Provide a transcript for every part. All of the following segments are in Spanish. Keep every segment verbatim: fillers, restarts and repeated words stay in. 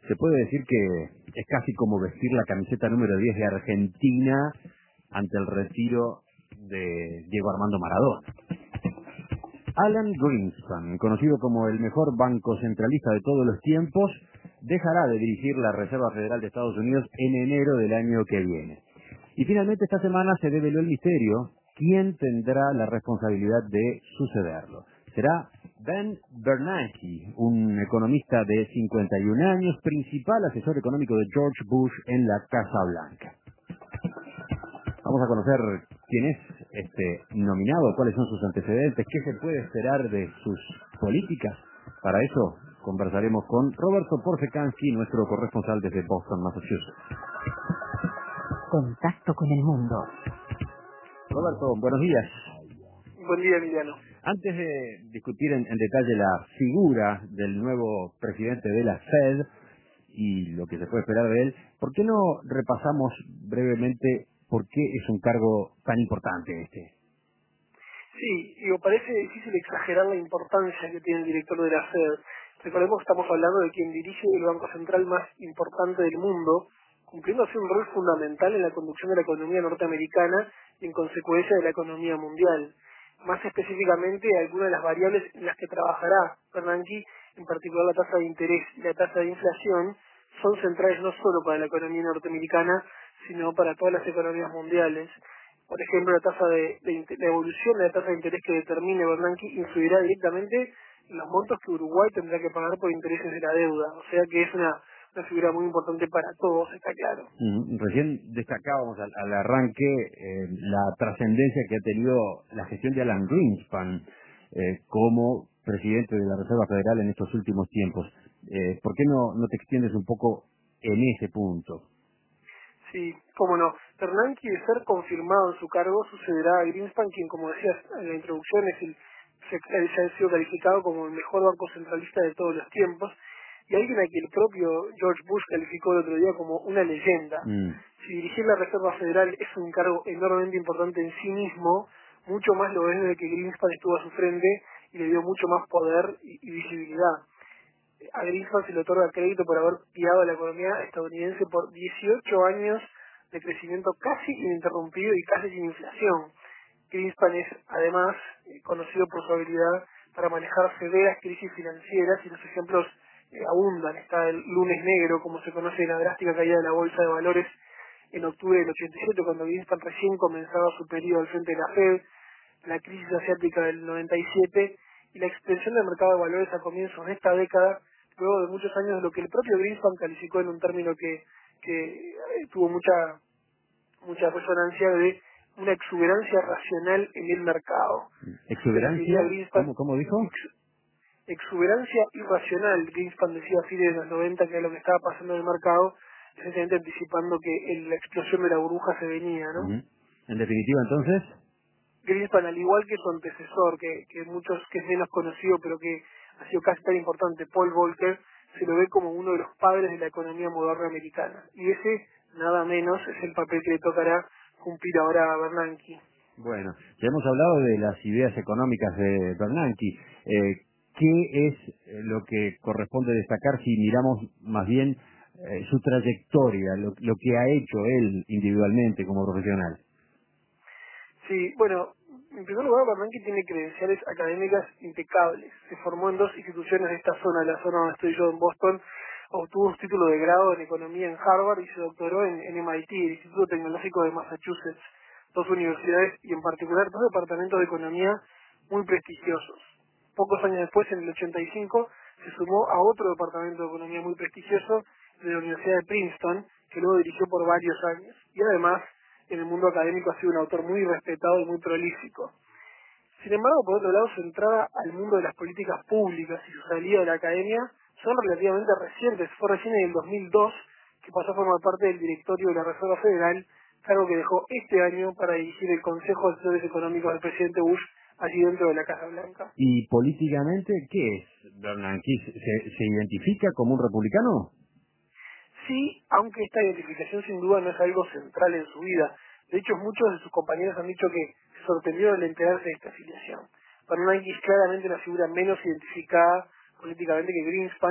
Se puede decir que es casi como vestir la camiseta número diez de Argentina ante el retiro de Diego Armando Maradona. Alan Greenspan, conocido como el mejor banco centralista de todos los tiempos, dejará de dirigir la Reserva Federal de Estados Unidos en enero del año que viene. Y finalmente esta semana se develó el misterio: ¿quién tendrá la responsabilidad de sucederlo? ¿Será Ben Bernanke, un economista de cincuenta y un años, principal asesor económico de George Bush en la Casa Blanca? Vamos a conocer quién es este nominado, cuáles son sus antecedentes, qué se puede esperar de sus políticas. Para eso conversaremos con Roberto Porzekansky, nuestro corresponsal desde Boston, Massachusetts. Contacto con el mundo. Roberto, buenos días. Buen día, Emiliano. Antes de discutir en, en detalle la figura del nuevo presidente de la Fed y lo que se puede esperar de él, ¿por qué no repasamos brevemente por qué es un cargo tan importante este? Sí, digo, parece difícil exagerar la importancia que tiene el director de la Fed. Recordemos que estamos hablando de quien dirige el banco central más importante del mundo, cumpliendo así un rol fundamental en la conducción de la economía norteamericana y en consecuencia de la economía mundial. Más específicamente, algunas de las variables en las que trabajará Bernanke, en particular la tasa de interés y la tasa de inflación, son centrales no solo para la economía norteamericana, sino para todas las economías mundiales. Por ejemplo, la tasa de, de, la evolución de la tasa de interés que determine Bernanke influirá directamente en los montos que Uruguay tendrá que pagar por intereses de la deuda. O sea que es una, una figura muy importante para todos, está claro. Mm, Recién destacábamos al, al arranque eh, la trascendencia que ha tenido la gestión de Alan Greenspan eh, como presidente de la Reserva Federal en estos últimos tiempos. Eh, ¿Por qué no, no te extiendes un poco en ese punto? Sí, cómo no. Bernanke, de ser confirmado en su cargo, sucederá a Greenspan, quien, como decías en la introducción, es el, se, se ha sido calificado como el mejor banco centralista de todos los tiempos, y alguien a quien el propio George Bush calificó el otro día como una leyenda. Mm. Si dirigir la Reserva Federal es un cargo enormemente importante en sí mismo, mucho más lo es desde que Greenspan estuvo a su frente y le dio mucho más poder y, y visibilidad. A Greenspan se le otorga crédito por haber guiado a la economía estadounidense por dieciocho años de crecimiento casi ininterrumpido y casi sin inflación. Greenspan es, además, eh, conocido por su habilidad para manejar severas crisis financieras, y los ejemplos eh, abundan. Está el lunes negro, como se conoce, la drástica caída de la bolsa de valores en octubre del ochenta y siete, cuando Greenspan recién comenzaba su periodo al frente de la Fed, la crisis asiática del noventa y siete y la extensión del mercado de valores a comienzos de esta década, luego de muchos años de lo que el propio Greenspan calificó en un término que, que eh, tuvo mucha mucha resonancia, de una exuberancia racional en el mercado. Se refería a ¿Exuberancia? Greenspan, ¿Cómo, cómo dijo? ex, exuberancia irracional. Greenspan decía a fines de los noventa que era lo que estaba pasando en el mercado, esencialmente anticipando que el- la explosión de la burbuja se venía, ¿no? Ujú. En definitiva, entonces... Greenspan, al igual que su antecesor, que, que muchos que es menos conocido, pero que ha sido casi tan importante, Paul Volcker, se lo ve como uno de los padres de la economía moderna americana. Y ese, nada menos, es el papel que le tocará cumplir ahora a Bernanke. Bueno, ya hemos hablado de las ideas económicas de Bernanke. Eh, ¿Qué es eh, lo que corresponde destacar si miramos más bien eh, su trayectoria, lo, lo que ha hecho él individualmente como profesional? Sí, bueno, en primer lugar, Bernanke tiene credenciales académicas impecables. Se formó en dos instituciones de esta zona, la zona donde estoy yo en Boston, obtuvo un título de grado en economía en Harvard y se doctoró en, en M I T, el Instituto Tecnológico de Massachusetts, dos universidades y en particular dos departamentos de economía muy prestigiosos. Pocos años después, en el ochenta y cinco, se sumó a otro departamento de economía muy prestigioso de la Universidad de Princeton, que luego dirigió por varios años. Y además, en el mundo académico ha sido un autor muy respetado y muy prolífico. Sin embargo, por otro lado, su entrada al mundo de las políticas públicas y su salida de la academia son relativamente recientes. Fue recién en el dos mil dos que pasó a formar parte del directorio de la Reserva Federal, cargo que dejó este año para dirigir el Consejo de Asesores Económicos del presidente Bush allí dentro de la Casa Blanca. ¿Y políticamente qué es Bernanke? ¿Se, se identifica como un republicano? Sí, aunque esta identificación sin duda no es algo central en su vida. De hecho, muchos de sus compañeros han dicho que se sorprendieron al enterarse de esta afiliación. Bernanke es claramente una figura menos identificada políticamente que Greenspan,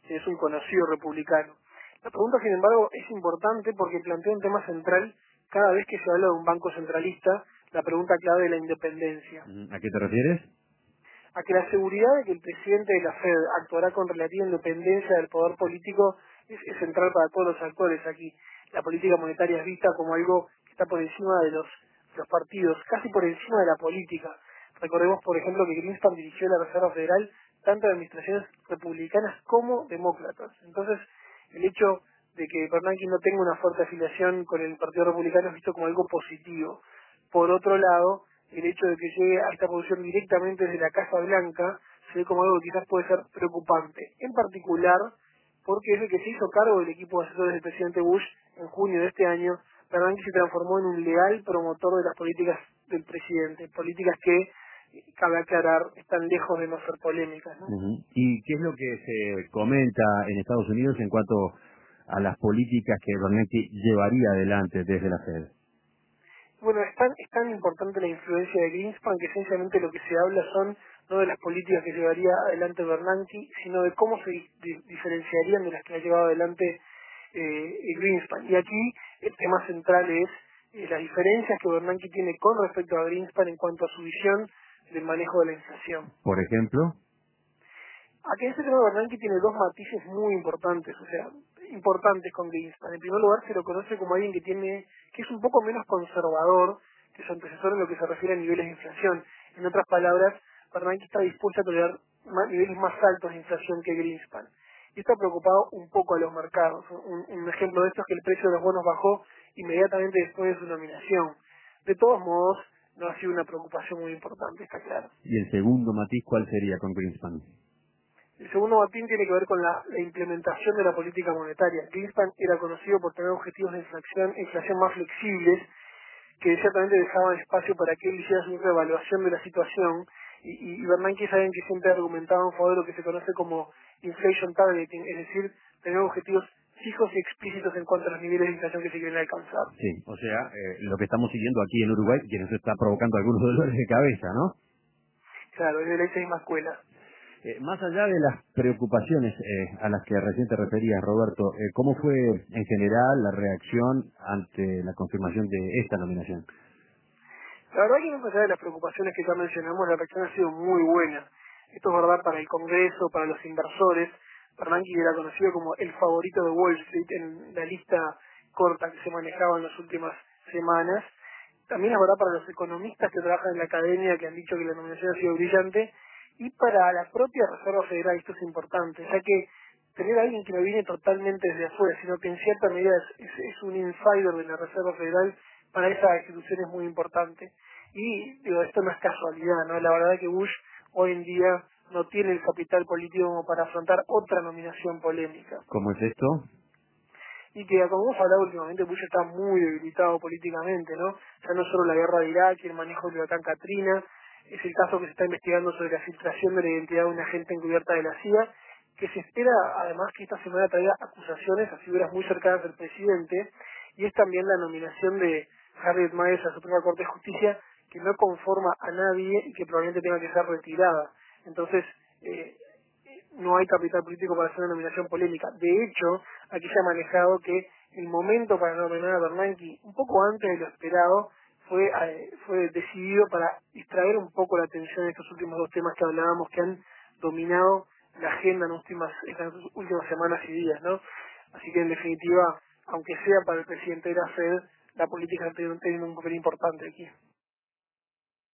que es un conocido republicano. La pregunta, sin embargo, es importante porque plantea un tema central cada vez que se habla de un banco centralista, la pregunta clave de la independencia. ¿A qué te refieres? A que la seguridad de que el presidente de la Fed actuará con relativa independencia del poder político es, es central para todos los actores aquí. La política monetaria es vista como algo que está por encima de los, los partidos, casi por encima de la política. Recordemos, por ejemplo, que Greenspan dirigió la Reserva Federal tanto de administraciones republicanas como demócratas. Entonces, el hecho de que Bernanke no tenga una fuerte afiliación con el Partido Republicano es visto como algo positivo. Por otro lado, el hecho de que llegue a esta posición directamente desde la Casa Blanca se ve como algo que quizás puede ser preocupante. En particular, porque desde que se hizo cargo del equipo de asesores del presidente Bush en junio de este año, Bernanke se transformó en un leal promotor de las políticas del presidente, políticas que, cabe aclarar, están lejos de no ser polémicas, ¿no? Uh-huh. ¿Y qué es lo que se comenta en Estados Unidos en cuanto a las políticas que Bernanke llevaría adelante desde la Fed? Bueno, es tan, es tan importante la influencia de Greenspan que esencialmente lo que se habla son no de las políticas que llevaría adelante Bernanke, sino de cómo se di- di- diferenciarían de las que ha llevado adelante eh, Greenspan. Y aquí el tema central es eh, las diferencias que Bernanke tiene con respecto a Greenspan en cuanto a su visión del manejo de la inflación. Por ejemplo, Aquí este tema de Bernanke tiene dos matices muy importantes, o sea, importantes con Greenspan. En primer lugar, se lo conoce como alguien que tiene, que es un poco menos conservador que su antecesor en lo que se refiere a niveles de inflación. En otras palabras, Bernanke está dispuesto a tolerar ma- niveles más altos de inflación que Greenspan. Y esto ha preocupado un poco a los mercados. Un, un ejemplo de esto es que el precio de los bonos bajó inmediatamente después de su nominación. De todos modos, no ha sido una preocupación muy importante, está claro. y el segundo matiz, ¿cuál sería con Greenspan? El segundo batín tiene que ver con la, la implementación de la política monetaria. Greenspan era conocido por tener objetivos de inflación, inflación más flexibles, que ciertamente dejaban espacio para que él hiciera su reevaluación de la situación, y, y, y Bernanke saben que siempre argumentaba en favor de lo que se conoce como inflation targeting, es decir, tener objetivos fijos y explícitos en cuanto a los niveles de inflación que se quieren alcanzar. Sí, o sea, eh, lo que estamos siguiendo aquí en Uruguay, que nos está provocando algunos dolores de cabeza, ¿no? Claro, es de la misma escuela. Eh, más allá de las preocupaciones eh, a las que recién te referías, Roberto, eh, ¿cómo fue en general la reacción ante la confirmación de esta nominación? La verdad que más allá de las preocupaciones que ya mencionamos, la reacción ha sido muy buena. Esto es verdad para el Congreso, para los inversores. Bernanke era conocido como el favorito de Wall Street en la lista corta que se manejaba en las últimas semanas. También es verdad para los economistas que trabajan en la academia, que han dicho que la nominación ha sido brillante, y para la propia Reserva Federal, esto es importante, ya que tener a alguien que no viene totalmente desde afuera, sino que en cierta medida es, es, es un insider de la Reserva Federal, para esa institución es muy importante. Y digo, esto no es casualidad, ¿no? La verdad que Bush hoy en día no tiene el capital político como para afrontar otra nominación polémica. ¿Cómo es esto? Y que, como hemos hablado últimamente, Bush está muy debilitado políticamente, ¿no? Ya no solo la guerra de Irak y el manejo del huracán Katrina, es el caso que se está investigando sobre la filtración de la identidad de un agente encubierta de la C I A, que se espera además que esta semana traiga acusaciones a figuras muy cercanas del presidente, y es también la nominación de Harriet Miers a la Suprema Corte de Justicia, que no conforma a nadie y que probablemente tenga que ser retirada. Entonces, eh, no hay capital político para hacer una nominación polémica. De hecho, aquí se ha manejado que el momento para nominar a Bernanke, un poco antes de lo esperado, fue eh, fue decidido para distraer un poco la atención de estos últimos dos temas que hablábamos, que han dominado la agenda en, últimas, en las últimas semanas y días, ¿no? Así que, en definitiva, aunque sea para el presidente de la Fed, la política está teniendo un papel importante aquí.